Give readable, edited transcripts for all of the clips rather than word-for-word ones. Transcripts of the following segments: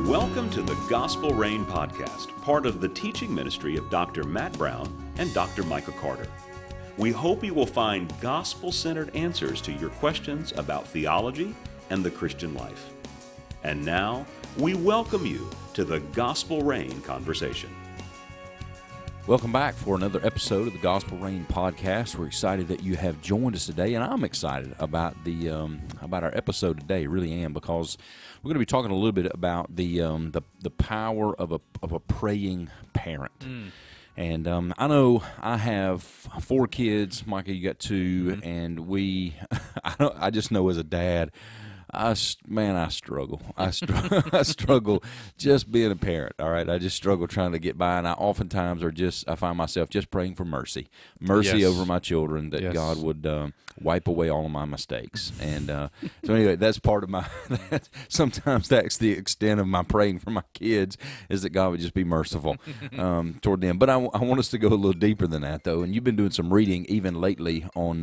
Welcome to the Gospel Rain Podcast, part of the teaching ministry of Dr. Matt Brown and Dr. Micah Carter. We hope you will find gospel-centered answers to your questions about theology and the Christian life. And now, we welcome you to the Gospel Rain Conversation. Welcome back for another episode of the Gospel Rain Podcast. We're excited that you have joined us today, and I'm excited about about our episode today. Really am, because we're going to be talking a little bit about the power of a praying parent. And I know I have 4 kids. Micah, you got 2, and I just know as a dad, I struggle. I struggle just being a parent, all right? I just struggle trying to get by, and I oftentimes I find myself just praying for mercy yes. over my children, that yes. God would wipe away all of my mistakes. And so anyway, that's part of sometimes that's the extent of my praying for my kids, is that God would just be merciful toward them. But I want us to go a little deeper than that, though, and you've been doing some reading even lately on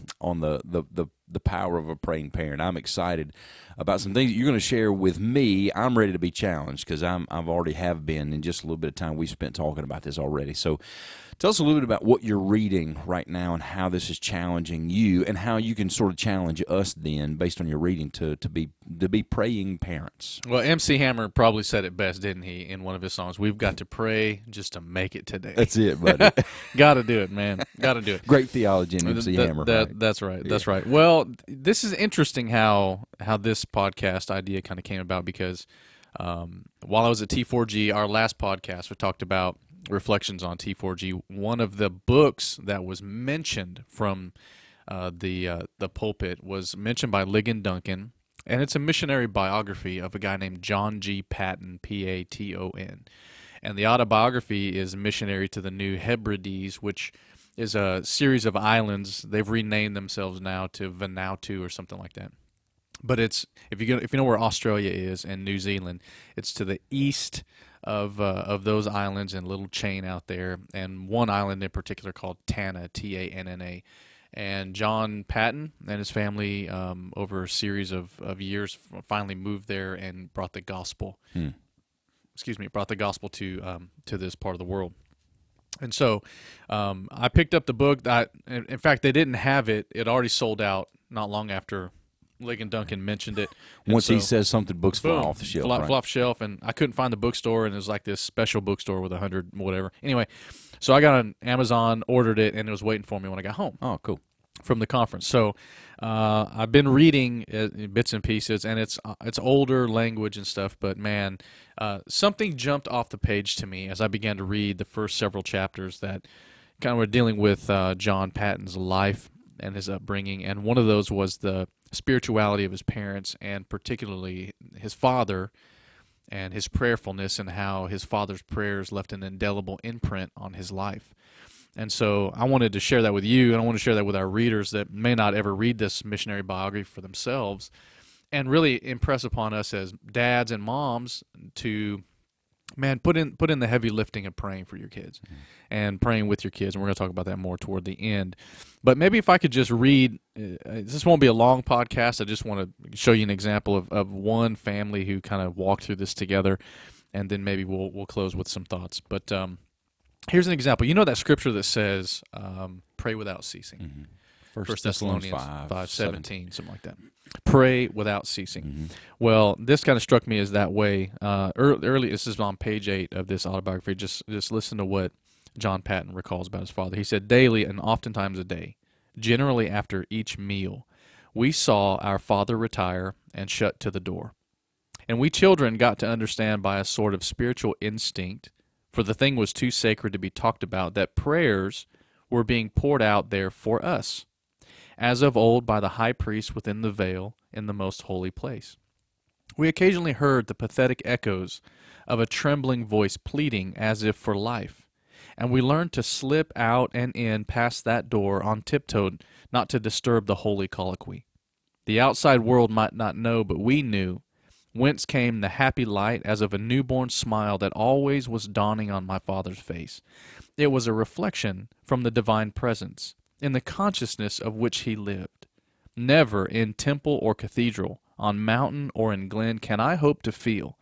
the power of a praying parent. I'm excited about some things that you're going to share with me. I'm ready to be challenged, because I've already have been in just a little bit of time we spent talking about this already. So tell us a little bit about what you're reading right now and how this is challenging you, and how you can sort of challenge us then, based on your reading, to be praying parents. Well, MC Hammer probably said it best, didn't he, in one of his songs? We've got to pray just to make it today. That's it, buddy. Got to do it, man. Got to do it. Great theology in MC Hammer. Right? That's right. Yeah. That's right. Well, this is interesting how this podcast idea kind of came about, because while I was at T4G, our last podcast, we talked about reflections on T4G. One of the books that was mentioned from the pulpit was mentioned by Ligon Duncan, and it's a missionary biography of a guy named John G. Paton, P-A-T-O-N. And the autobiography is Missionary to the New Hebrides, which is a series of islands. They've renamed themselves now to Vanuatu or something like that. But it's if you know where Australia is and New Zealand, it's to the east of those islands, and a little chain out there, and one island in particular called Tanna, T-A-N-N-A. And John Paton and his family, over a series of years, finally moved there and brought the gospel. Brought the gospel to this part of the world. And so I picked up the book. In fact, they didn't have it. It already sold out not long after Ligon Duncan mentioned it. Once he says something, books fly off the shelf. Fly off the shelf, and I couldn't find the bookstore, and it was like this special bookstore with 100 whatever. Anyway, so I got on Amazon, ordered it, and it was waiting for me when I got home. Oh, cool. From the conference. So I've been reading bits and pieces, and it's older language and stuff, but man, something jumped off the page to me as I began to read the first several chapters that kind of were dealing with John Paton's life and his upbringing, and one of those was the spirituality of his parents, and particularly his father and his prayerfulness, and how his father's prayers left an indelible imprint on his life. And so I wanted to share that with you, and I want to share that with our readers that may not ever read this missionary biography for themselves, and really impress upon us as dads and moms to, man, put in the heavy lifting of praying for your kids and praying with your kids. And we're going to talk about that more toward the end. But maybe if I could just read, this won't be a long podcast. I just want to show you an example of one family who kind of walked through this together, and then maybe we'll close with some thoughts. But here's an example. You know that scripture that says, pray without ceasing? 1 Thessalonians 5:17, something like that. Pray without ceasing. Well, this kind of struck me as that way. Early, this is on page 8 of this autobiography. Just listen to what John Paton recalls about his father. He said, daily and oftentimes a day, generally after each meal, we saw our father retire and shut to the door. And we children got to understand by a sort of spiritual instinct, for the thing was too sacred to be talked about, that prayers were being poured out there for us, as of old by the high priest within the veil in the most holy place. We occasionally heard the pathetic echoes of a trembling voice pleading as if for life, and we learned to slip out and in past that door on tiptoe, not to disturb the holy colloquy. The outside world might not know, but we knew, whence came the happy light as of a newborn smile that always was dawning on my father's face. It was a reflection from the divine presence, in the consciousness of which he lived. Never in temple or cathedral, on mountain or in glen, can I hope to feel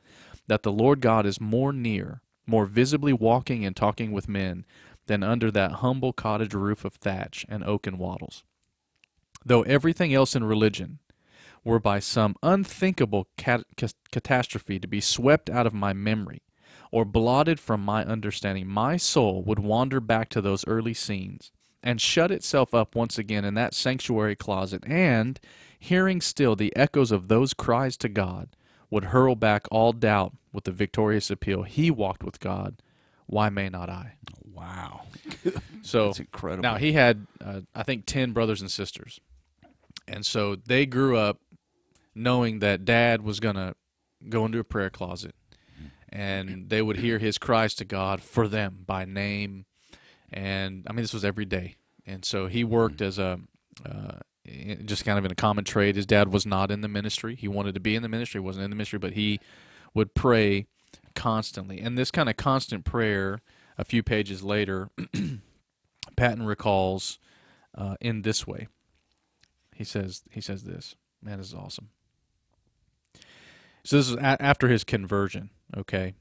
that the Lord God is more near, more visibly walking and talking with men than under that humble cottage roof of thatch and oaken wattles. Though everything else in religion were by some unthinkable catastrophe to be swept out of my memory or blotted from my understanding, my soul would wander back to those early scenes and shut itself up once again in that sanctuary closet, and, hearing still the echoes of those cries to God, would hurl back all doubt with the victorious appeal, He walked with God, why may not I? Wow. So That's incredible. now he had, I think, 10 brothers and sisters. And so they grew up knowing that Dad was going to go into a prayer closet, and they would hear his cries to God for them by name. And, I mean, this was every day. And so he worked as just kind of in a common trade. His dad was not in the ministry. He wanted to be in the ministry. He wasn't in the ministry, but he would pray constantly. And this kind of constant prayer, a few pages later, Patton recalls in this way. He says this. Man, this is awesome. So this is after his conversion, okay?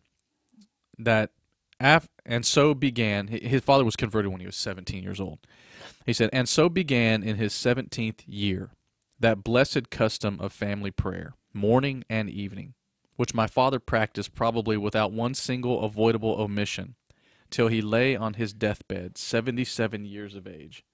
And so began, his father was converted when he was 17 years old. He said, and so began in his 17th year that blessed custom of family prayer, morning and evening, which my father practiced probably without one single avoidable omission, till he lay on his deathbed, 77 years of age.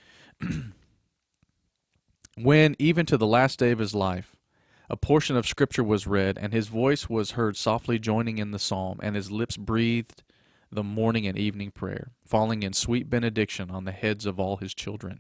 When, even to the last day of his life, a portion of Scripture was read, and his voice was heard softly joining in the psalm, and his lips breathed the morning and evening prayer, falling in sweet benediction on the heads of all his children.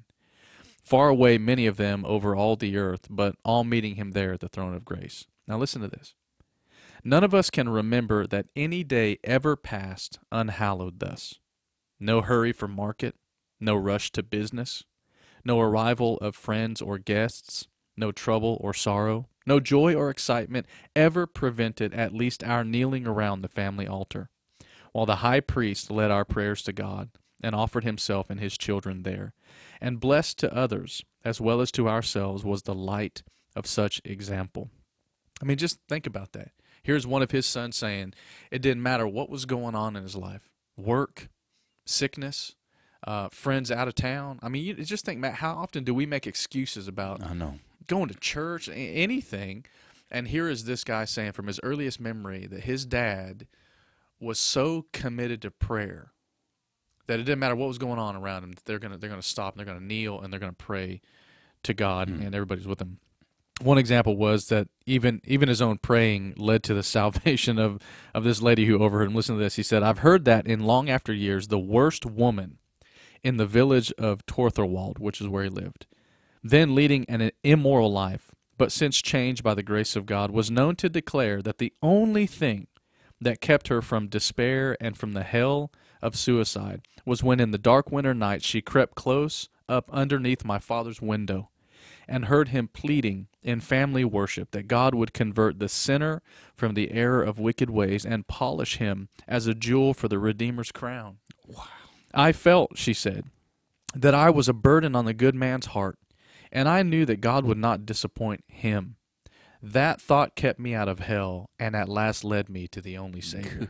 Far away, many of them over all the earth, but all meeting him there at the throne of grace. Now listen to this. None of us can remember that any day ever passed unhallowed thus. No hurry for market, no rush to business, no arrival of friends or guests, no trouble or sorrow, no joy or excitement ever prevented at least our kneeling around the family altar, while the high priest led our prayers to God and offered himself and his children there. And blessed to others, as well as to ourselves, was the light of such example. I mean, just think about that. Here's one of his sons saying it didn't matter what was going on in his life, work, sickness, friends out of town. I mean, you just think, Matt, how often do we make excuses about going to church, anything? And here is this guy saying from his earliest memory that his dad was so committed to prayer that it didn't matter what was going on around him. They're gonna stop, and they're gonna kneel, and they're gonna pray to God, and everybody's with him. One example was that even his own praying led to the salvation of this lady who overheard him. Listen to this. He said, I've heard that in long after years, the worst woman in the village of Torthorwald, which is where he lived, then leading an immoral life, but since changed by the grace of God, was known to declare that the only thing that kept her from despair and from the hell of suicide was when in the dark winter night she crept close up underneath my father's window and heard him pleading in family worship that God would convert the sinner from the error of wicked ways and polish him as a jewel for the Redeemer's crown. Wow. I felt, she said, that I was a burden on the good man's heart, and I knew that God would not disappoint him. That thought kept me out of hell and at last led me to the only Savior.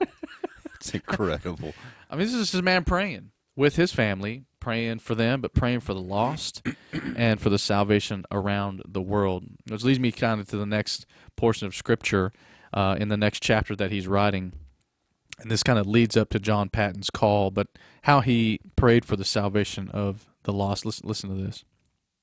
It's incredible. I mean, this is this man praying with his family, praying for them, but praying for the lost and for the salvation around the world. Which leads me kind of to the next portion of Scripture in the next chapter that he's writing. And this kind of leads up to John Patton's call, but how he prayed for the salvation of the lost. Listen to this.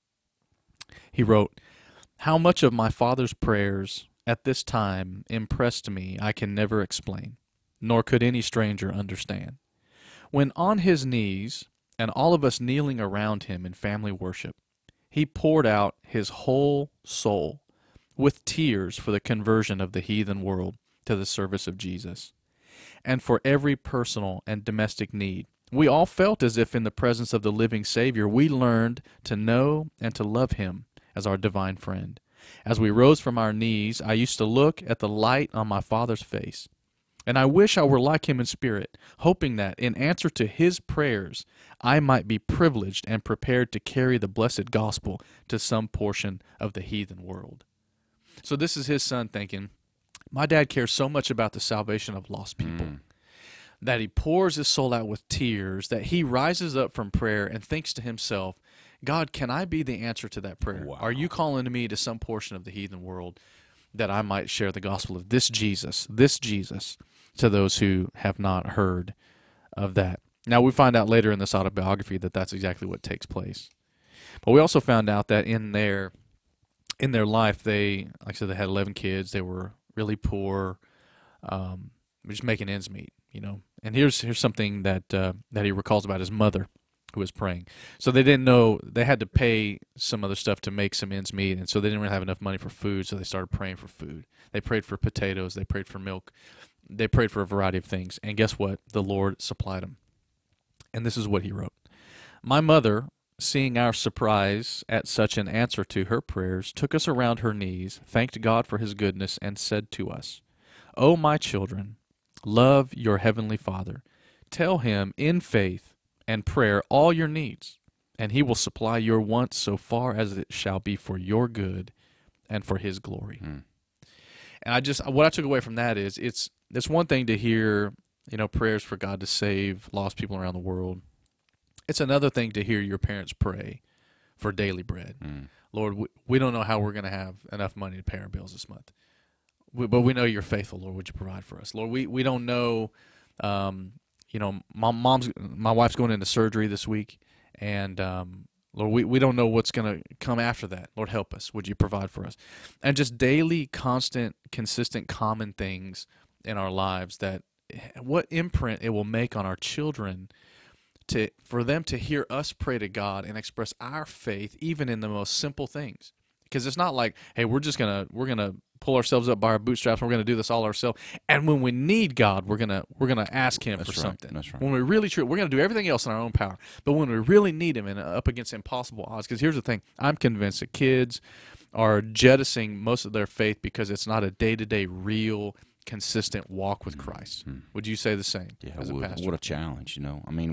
He wrote, how much of my father's prayers at this time impressed me I can never explain, nor could any stranger understand. When on his knees, and all of us kneeling around him in family worship, he poured out his whole soul with tears for the conversion of the heathen world to the service of Jesus, and for every personal and domestic need. We all felt as if in the presence of the living Savior we learned to know and to love him as our divine friend. As we rose from our knees, I used to look at the light on my Father's face, and I wish I were like him in spirit, hoping that, in answer to his prayers, I might be privileged and prepared to carry the blessed gospel to some portion of the heathen world. So this is his son thinking, My dad cares so much about the salvation of lost people that he pours his soul out with tears, that he rises up from prayer and thinks to himself, God, can I be the answer to that prayer? Wow. Are you calling me to some portion of the heathen world that I might share the gospel of this Jesus, to those who have not heard of that? Now, we find out later in this autobiography that that's exactly what takes place. But we also found out that in their life, they, like I said, they had 11 kids. They were really poor, just making ends meet, you know. And here's something that he recalls about his mother, who was praying. So they didn't know, they had to pay some other stuff to make some ends meet, and so they didn't really have enough money for food, so they started praying for food. They prayed for potatoes, they prayed for milk, they prayed for a variety of things, and guess what? The Lord supplied them. And this is what he wrote. My mother, seeing our surprise at such an answer to her prayers, took us around her knees, thanked God for his goodness, and said to us, O my children, love your heavenly Father. Tell him in faith and prayer all your needs, and he will supply your wants so far as it shall be for your good and for his glory. And what I took away from that is it's one thing to hear, you know, prayers for God to save lost people around the world. It's another thing to hear your parents pray for daily bread. Lord, we don't know how we're going to have enough money to pay our bills this month, but we know you're faithful, Lord. Would you provide for us? Lord, we don't know, you know, my wife's going into surgery this week, and Lord, we don't know what's going to come after that. Lord, help us. Would you provide for us? And just daily, constant, consistent, common things in our lives, that what imprint it will make on our children for them to hear us pray to God and express our faith even in the most simple things. Because it's not like, hey, we're gonna pull ourselves up by our bootstraps, and we're gonna do this all ourselves, and when we need God, we're gonna ask him for something. That's right. When we really we're gonna do everything else in our own power, but when we really need him and up against impossible odds, because here's the thing, I'm convinced that kids are jettisoning most of their faith because it's not a day-to-day real consistent walk with Christ. Would you say the same? Yeah, as a pastor? what a challenge, you know. I mean,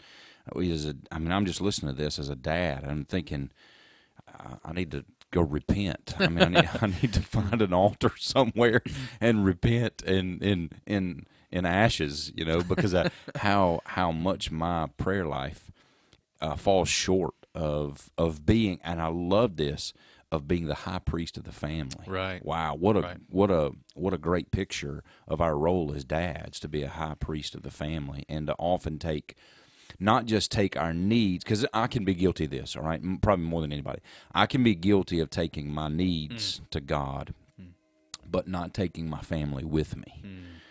I'm just listening to this as a dad. I'm thinking, I need to go repent. I mean, I need to find an altar somewhere and repent in ashes, you know, because how much my prayer life falls short of being, and I love this, of being the high priest of the family. Right. Wow. What a great picture of our role as dads, to be a high priest of the family, and to often not just take our needs, because I can be guilty of this, all right, probably more than anybody. I can be guilty of taking my needs to God, but not taking my family with me.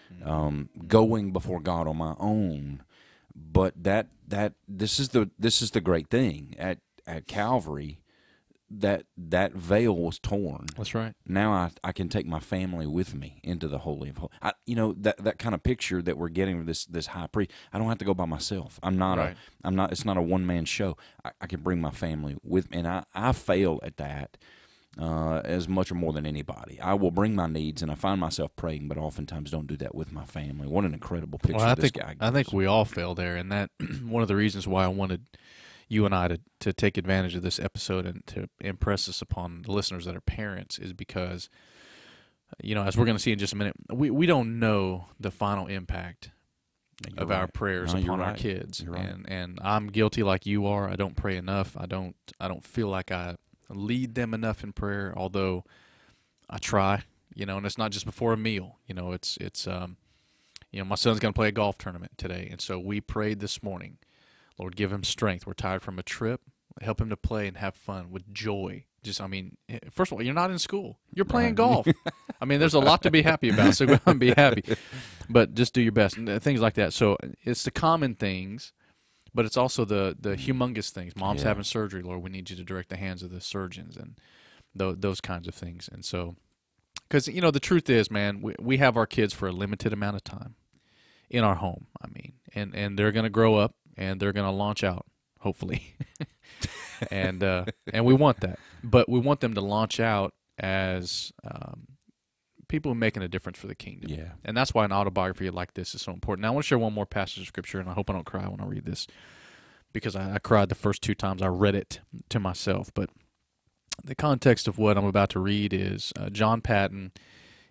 Going before God on my own. But this is the great thing at Calvary. That veil was torn. That's right. Now I can take my family with me into the Holy of Holies. You know, that kind of picture that we're getting of this high priest. I don't have to go by myself. I'm not. It's not a one man show. I can bring my family with me, and I fail at that as much or more than anybody. I will bring my needs, and I find myself praying, but oftentimes don't do that with my family. What an incredible picture guy gives. I think we all fail there, and that one of the reasons why I wanted you and I to take advantage of this episode and to impress this upon the listeners that are parents is because, you know, as we're going to see in just a minute, we don't know the final impact of our prayers upon our kids. And I'm guilty like you are. I don't pray enough. I don't feel like I lead them enough in prayer, although I try, you know, and it's not just before a meal. You know, it's you know, my son's going to play a golf tournament today, and so we prayed this morning, Lord, give him strength. We're tired from a trip. Help him to play and have fun with joy. Just, I mean, first of all, you're not in school. You're playing golf. I mean, there's a lot to be happy about, so go out and be happy. But just do your best, and things like that. So it's the common things, but it's also the humongous things. Mom's having surgery, Lord. We need you to direct the hands of the surgeons and those kinds of things. And so, because, you know, the truth is, man, we have our kids for a limited amount of time in our home, I mean, and they're going to grow up, and they're going to launch out, hopefully. and we want that. But we want them to launch out as people making a difference for the kingdom. Yeah. And that's why an autobiography like this is so important. Now, I want to share one more passage of Scripture, and I hope I don't cry when I read this, because I cried the first 2 times I read it to myself. But the context of what I'm about to read is John Patton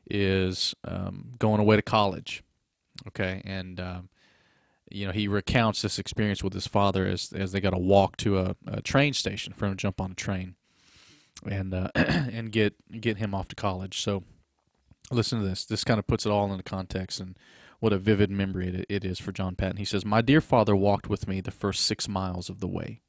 is going away to college. Okay, and he recounts this experience with his father as they got to walk to a train station for him to jump on a train and and get him off to college. So listen to this. This kind of puts it all into context and what a vivid memory it is for John Patton. He says, "My dear father walked with me the first 6 miles of the way.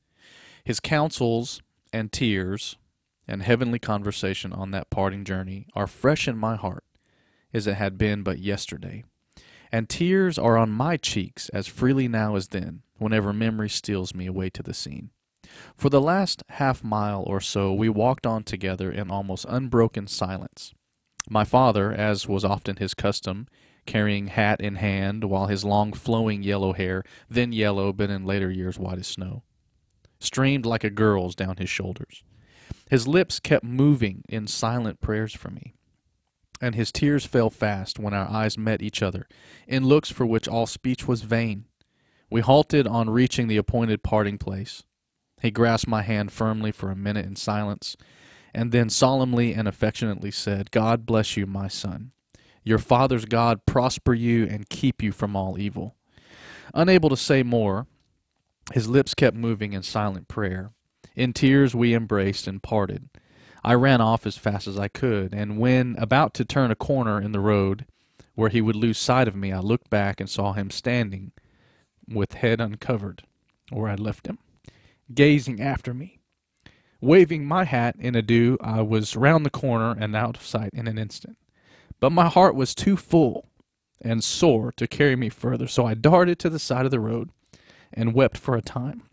His counsels and tears and heavenly conversation on that parting journey are fresh in my heart as it had been but yesterday. And tears are on my cheeks as freely now as then, whenever memory steals me away to the scene. For the last half-mile or so we walked on together in almost unbroken silence. My father, as was often his custom, carrying hat in hand, while his long flowing yellow hair, then yellow but in later years white as snow, streamed like a girl's down his shoulders. His lips kept moving in silent prayers for me, and his tears fell fast when our eyes met each other, in looks for which all speech was vain. We halted on reaching the appointed parting place. He grasped my hand firmly for a minute in silence, and then solemnly and affectionately said, 'God bless you, my son. Your father's God prosper you and keep you from all evil.' Unable to say more, his lips kept moving in silent prayer. In tears we embraced and parted. I ran off as fast as I could, and when about to turn a corner in the road where he would lose sight of me, I looked back and saw him standing with head uncovered where I left him, gazing after me. Waving my hat in adieu, I was round the corner and out of sight in an instant. But my heart was too full and sore to carry me further, so I darted to the side of the road and wept for a time.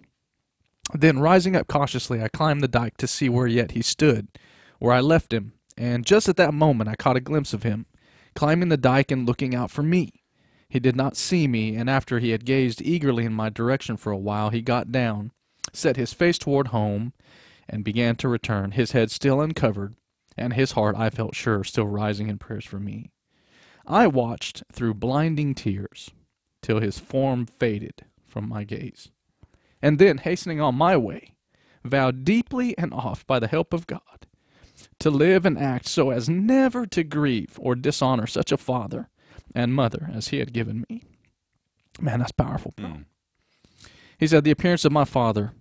Then, rising up cautiously, I climbed the dike to see where yet he stood, where I left him, and just at that moment I caught a glimpse of him, climbing the dike and looking out for me. He did not see me, and after he had gazed eagerly in my direction for a while, he got down, set his face toward home, and began to return, his head still uncovered, and his heart, I felt sure, still rising in prayers for me. I watched through blinding tears till his form faded from my gaze, and then, hastening on my way, vowed deeply and oft by the help of God to live and act so as never to grieve or dishonor such a father and mother as he had given me." Man, that's powerful, bro. He said, "The appearance of my father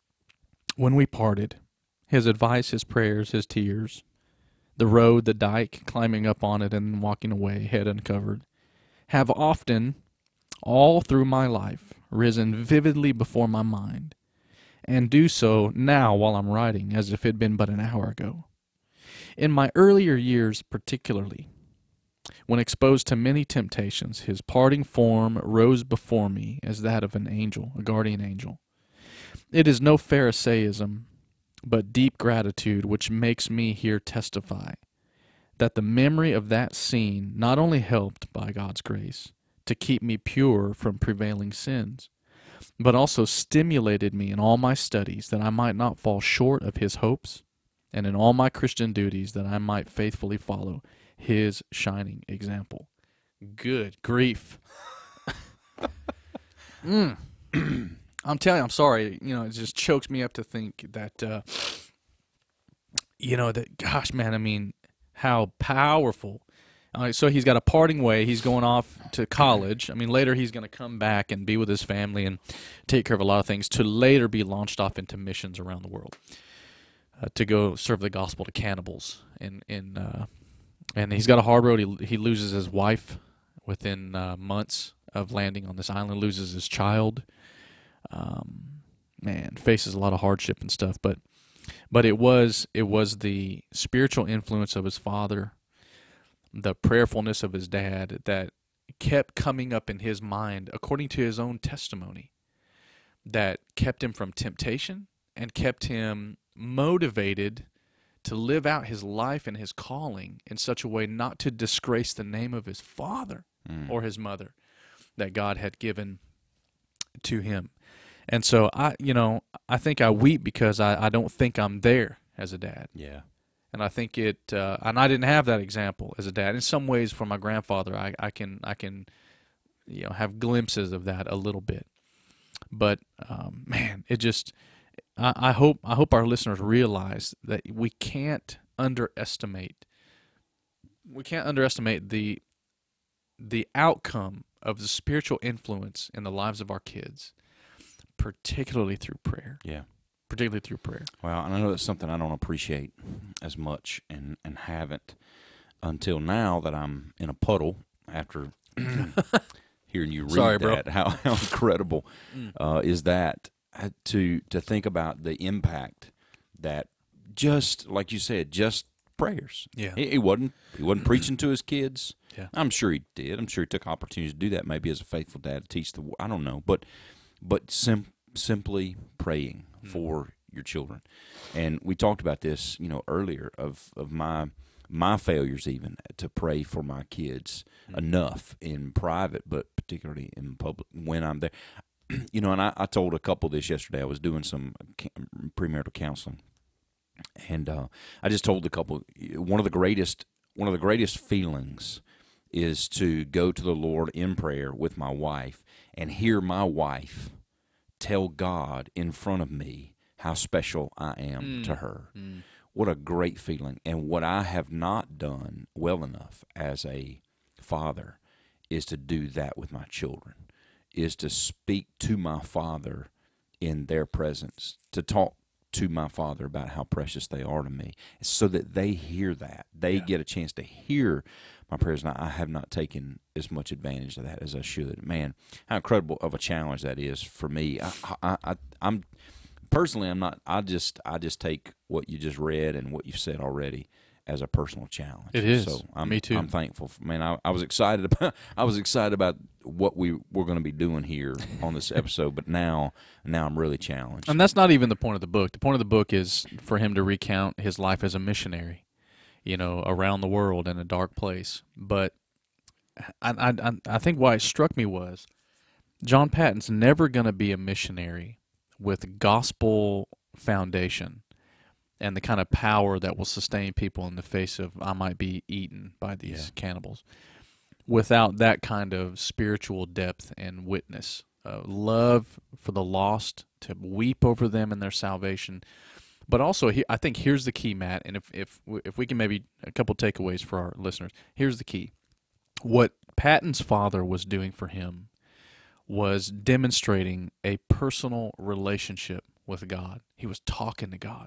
when we parted, his advice, his prayers, his tears, the road, the dike, climbing up on it and walking away, head uncovered, have often, all through my life, risen vividly before my mind, and do so now while I'm writing, as if it had been but an hour ago. In my earlier years particularly, when exposed to many temptations, his parting form rose before me as that of an angel, a guardian angel. It is no Pharisaism, but deep gratitude which makes me here testify that the memory of that scene not only helped, by God's grace, to keep me pure from prevailing sins, but also stimulated me in all my studies that I might not fall short of his hopes, and in all my Christian duties that I might faithfully follow his shining example." Good grief. I'm telling you, I'm sorry. It just chokes me up to think that, gosh, man, I mean, how powerful. So he's got a parting way. He's going off to college. I mean, later he's going to come back and be with his family and take care of a lot of things, to later be launched off into missions around the world, to go serve the gospel to cannibals. And he's got a hard road. He loses his wife within months of landing on this island, loses his child. Faces a lot of hardship and stuff. But it was the spiritual influence of his father, the prayerfulness of his dad, that kept coming up in his mind, according to his own testimony, that kept him from temptation and kept him motivated to live out his life and his calling in such a way not to disgrace the name of his father or his mother that God had given to him. And so I think I weep because I don't think I'm there as a dad. Yeah. And I think and I didn't have that example as a dad. In some ways, for my grandfather, I can have glimpses of that a little bit. But man, it just, I hope our listeners realize that we can't underestimate we can't underestimate the outcome of the spiritual influence in the lives of our kids, particularly through prayer. Yeah. Particularly through prayer. Well, and I know that's something I don't appreciate as much and haven't until now that I'm in a puddle after hearing you read Sorry, that. bro. How incredible is that to think about the impact that just, like you said, just prayers. Yeah. He wasn't preaching to his kids. Yeah. I'm sure he did. I'm sure he took opportunities to do that, maybe as a faithful dad to teach I don't know. But simply praying for your children. And we talked about this, earlier of my failures even to pray for my kids enough in private, but particularly in public when I'm there. And I told a couple this yesterday. I was doing some premarital counseling, and I just told the couple one of the greatest feelings is to go to the Lord in prayer with my wife and hear my wife tell God in front of me how special I am to her. What a great feeling. And what I have not done well enough as a father is to do that with my children, is to speak to my father in their presence, to talk to my father about how precious they are to me, so that they hear that. They get a chance to hear my prayers, and I have not taken as much advantage of that as I should. Man, how incredible of a challenge that is for me. I'm personally, I'm not. I just take what you just read and what you've said already as a personal challenge. It is. So Me too. I'm thankful. Man, I was excited about. I was excited about what we were going to be doing here on this episode, but now I'm really challenged. And that's not even the point of the book. The point of the book is for him to recount his life as a missionary, around the world in a dark place. But I think why it struck me was John Patton's never going to be a missionary with gospel foundation and the kind of power that will sustain people in the face of, I might be eaten by these cannibals, without that kind of spiritual depth and witness, love for the lost, to weep over them and their salvation. But also, I think here's the key, Matt, and if we can maybe a couple takeaways for our listeners. Here's the key. What Patton's father was doing for him was demonstrating a personal relationship with God. He was talking to God.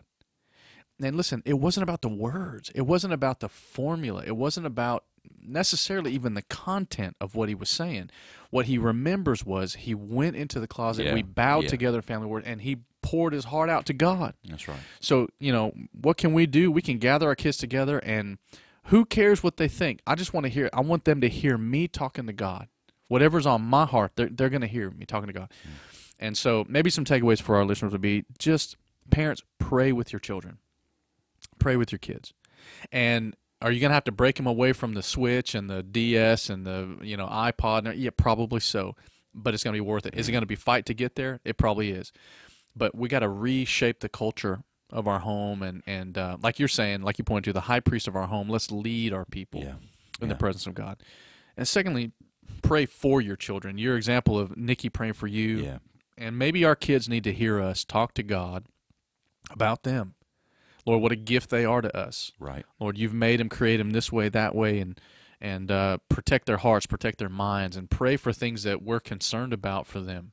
And listen, it wasn't about the words. It wasn't about the formula. It wasn't about necessarily even the content of what he was saying. What he remembers was he went into the closet, we bowed together, family word, and he poured his heart out to God. That's right. So, what can we do? We can gather our kids together, and who cares what they think? I just want to hear. I want them to hear me talking to God. Whatever's on my heart, they're going to hear me talking to God. And so maybe some takeaways for our listeners would be just, parents, pray with your children. Pray with your kids. And are you going to have to break them away from the Switch and the DS and the iPod? Yeah, probably so. But it's going to be worth it. Is it going to be fight to get there? It probably is. But we got to reshape the culture of our home, and like you're saying, like you pointed to, the high priest of our home. Let's lead our people in the presence of God. And secondly, pray for your children. Your example of Nikki praying for you, and maybe our kids need to hear us talk to God about them. Lord, what a gift they are to us. Right. Lord, you've made them, create them this way, that way, and protect their hearts, protect their minds, and pray for things that we're concerned about for them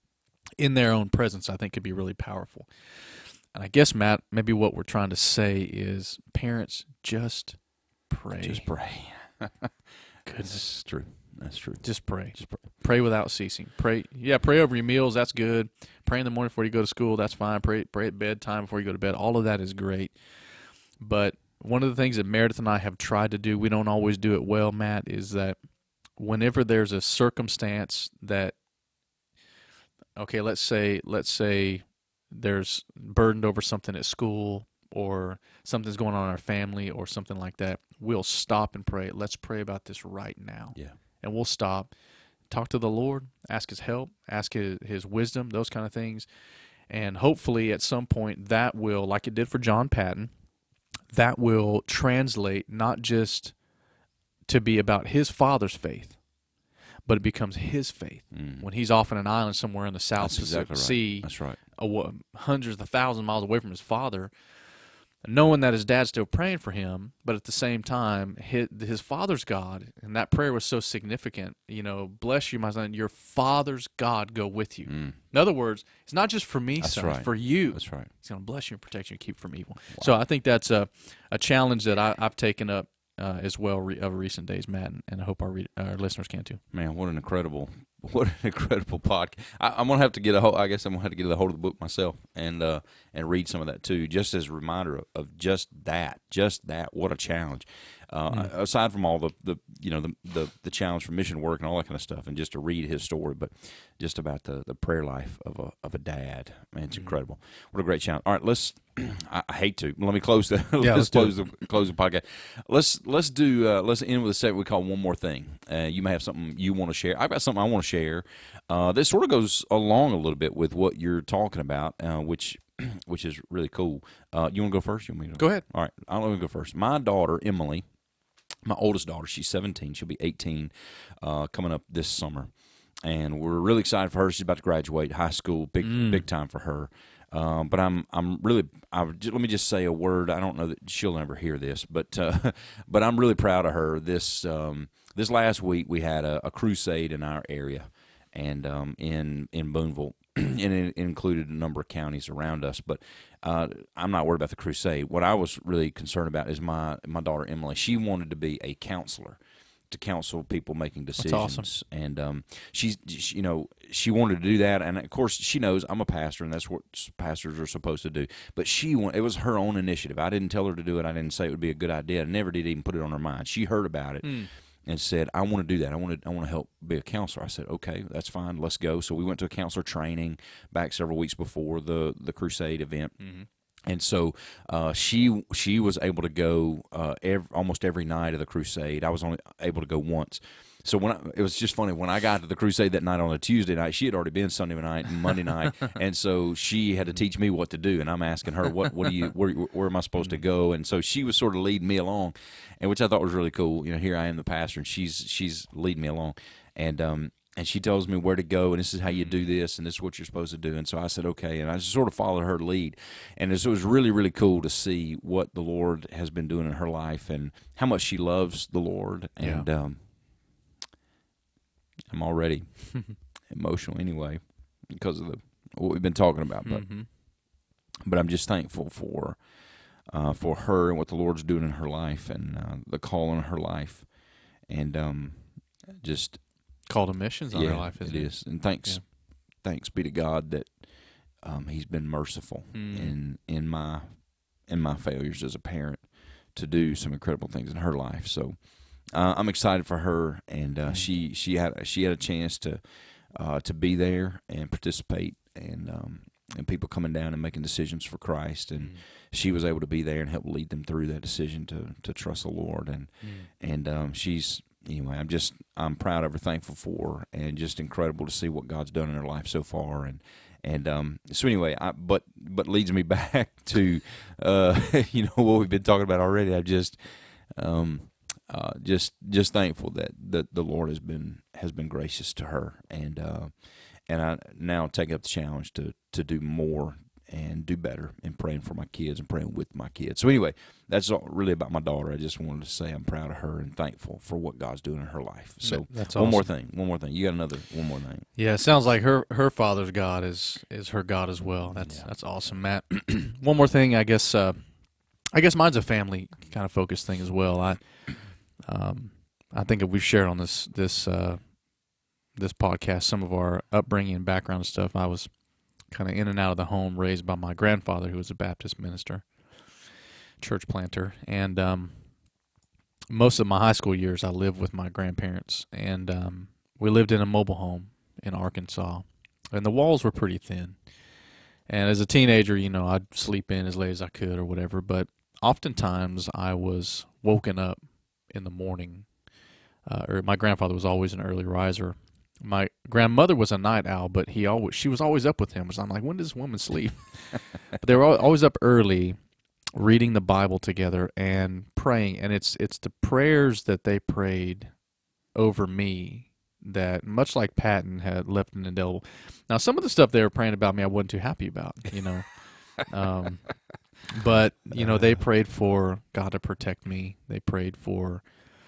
in their own presence, I think could be really powerful. And I guess, Matt, maybe what we're trying to say is, parents, just pray. Just pray. Goodness. That's true. That's true. Just pray. Pray without ceasing. Pray over your meals. That's good. Pray in the morning before you go to school. That's fine. Pray at bedtime before you go to bed. All of that is great. But one of the things that Meredith and I have tried to do, we don't always do it well, Matt, is that whenever there's a circumstance that, okay, let's say there's burdened over something at school, or something's going on in our family, or something like that, we'll stop and pray. Let's pray about this right now. Yeah. And we'll stop, talk to the Lord, ask His help, ask His wisdom, those kind of things. And hopefully at some point that will, like it did for John Patton, that will translate not just to be about his father's faith, but it becomes his faith. When he's off on an island somewhere in the South Pacific Sea, That's right. Hundreds of thousands of miles away from his father, knowing that his dad's still praying for him, but at the same time, his father's God, and that prayer was so significant. Bless you, my son. Your father's God go with you. In other words, it's not just for me, son. right. It's for you. That's right. He's going to bless you and protect you and keep from evil. Wow. So I think that's a challenge that I've taken up as well of recent days, Matt, and I hope our listeners can too. Man, what an incredible podcast! I'm gonna have to get I guess I'm gonna have to get a hold of the book myself and read some of that too, just as a reminder of just that. What a challenge! Aside from all the challenge for mission work and all that kind of stuff, and just to read his story, but just about the prayer life of a dad, man, it's incredible. What a great challenge! All right, let's. I hate to. Let me close the close the podcast. Let's end with a segment we call One More Thing. You may have something you want to share. I've got something I want to share. This sort of goes along a little bit with what you're talking about, which is really cool. You want to go first? You want me to go ahead? All right, let me go first. My daughter Emily, my oldest daughter, she's 17. She'll be 18 coming up this summer, and we're really excited for her. She's about to graduate high school. Big time for her. But let me just say a word. I don't know that she'll ever hear this, but I'm really proud of her. This last week we had a crusade in our area, and in Booneville, and it included a number of counties around us. But I'm not worried about the crusade. What I was really concerned about is my daughter Emily. She wanted to be a counselor, to counsel people making decisions. That's awesome. And she wanted to do that, and of course she knows I'm a pastor, and that's what pastors are supposed to do. But it was her own initiative. I didn't tell her to do it. I didn't say it would be a good idea. I never did even put it on her mind. She heard about it and said, "I want to do that. I want to help be a counselor." I said, "Okay, that's fine. Let's go." So we went to a counselor training back several weeks before the crusade event. Mm-hmm. And so she was able to go almost every night of the crusade. I was only able to go once. So it was just funny, when I got to the crusade that night on a Tuesday night, she had already been Sunday night and Monday night, and so she had to teach me what to do. And I'm asking her, where am I supposed to go? And so she was sort of leading me along, and which I thought was really cool. Here I am, the pastor, and she's leading me along, and she tells me where to go, and this is how you do this, and this is what you're supposed to do. And so I said, okay, and I just sort of followed her lead. And it was really, really cool to see what the Lord has been doing in her life and how much she loves the Lord. And I'm already emotional anyway because of what we've been talking about. But I'm just thankful for her and what the Lord's doing in her life and the call on her life. And just... Call to missions on her life, isn't it? It is. And thanks be to God that He's been merciful in my failures as a parent to do some incredible things in her life. So I'm excited for her, and she had a chance to be there and participate, and people coming down and making decisions for Christ, and she was able to be there and help lead them through that decision to trust the Lord, and she's. Anyway, I'm proud of her, thankful for her, and just incredible to see what God's done in her life so far. And so anyway, but leads me back to what we've been talking about already. I'm just thankful that the Lord has been gracious to her, and I now take up the challenge to do more and do better in praying for my kids and praying with my kids. So anyway, that's all really about my daughter. I just wanted to say I'm proud of her and thankful for what God's doing in her life. So that's awesome. One more thing. You got one more thing. Yeah, it sounds like her father's God is her God as well. That's awesome, Matt. One more thing, I guess mine's a family kind of focused thing as well. I think we've shared on this podcast some of our upbringing and background and stuff. I was kind of in and out of the home, raised by my grandfather, who was a Baptist minister, church planter, and most of my high school years I lived with my grandparents, and we lived in a mobile home in Arkansas, and the walls were pretty thin. And as a teenager, I'd sleep in as late as I could or whatever, but oftentimes I was woken up in the morning, or my grandfather was always an early riser. My grandmother was a night owl, but she was always up with him. So I'm like, when does this woman sleep? But they were always up early, reading the Bible together and praying. And it's the prayers that they prayed over me that, much like Patton, had left an indelible. Now, some of the stuff they were praying about me, I wasn't too happy about. But, they prayed for God to protect me. They prayed for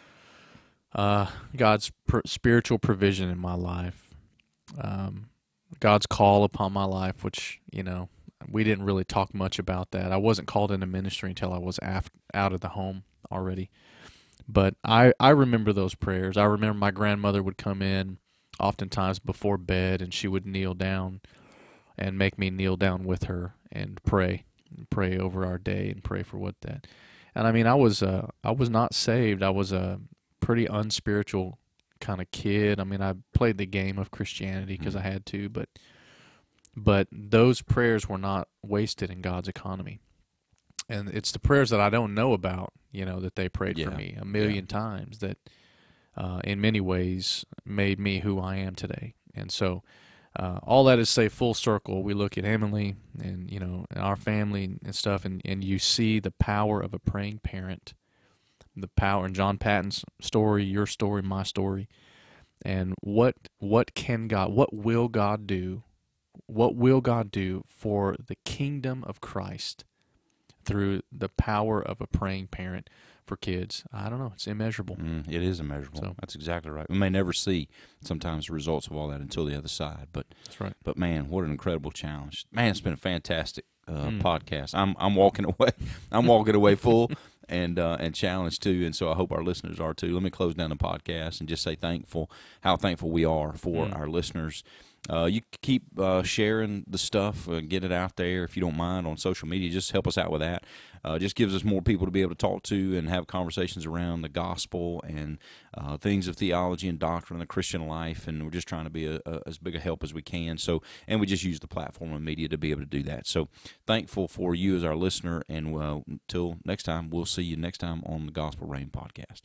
God's spiritual provision in my life, God's call upon my life, which, we didn't really talk much about that. I wasn't called into ministry until I was out of the home already. But I remember those prayers. I remember my grandmother would come in oftentimes before bed, and she would kneel down and make me kneel down with her and pray over our day and pray for what that. And I mean, I was not saved. I was a pretty unspiritual kind of kid. I mean, I played the game of Christianity because I had to, but those prayers were not wasted in God's economy. And it's the prayers that I don't know about, that they prayed for me a million times that in many ways made me who I am today. And so all that is say full circle. We look at Emily and, and our family and stuff, and you see the power of a praying parent, the power in John Patton's story, your story, my story. And what will God do? What will God do for the kingdom of Christ through the power of a praying parent for kids? I don't know. It's immeasurable. It is immeasurable. So, that's exactly right. We may never see sometimes the results of all that until the other side. But that's right. But man, what an incredible challenge! Man, it's been a fantastic podcast. I'm walking away. I'm walking away full and challenged too. And so I hope our listeners are too. Let me close down the podcast and just say how thankful we are for our listeners. You keep sharing the stuff, get it out there if you don't mind on social media. Just help us out with that. Just gives us more people to be able to talk to and have conversations around the gospel and things of theology and doctrine and the Christian life. And we're just trying to be as big a help as we can. So, and we just use the platform and media to be able to do that. So thankful for you as our listener. And until next time, we'll see you next time on the Gospel Rain podcast.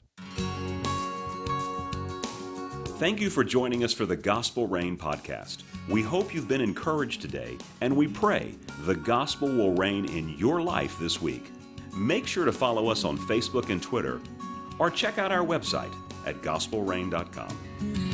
Thank you for joining us for the Gospel Rain podcast. We hope you've been encouraged today, and we pray the gospel will reign in your life this week. Make sure to follow us on Facebook and Twitter, or check out our website at gospelrain.com.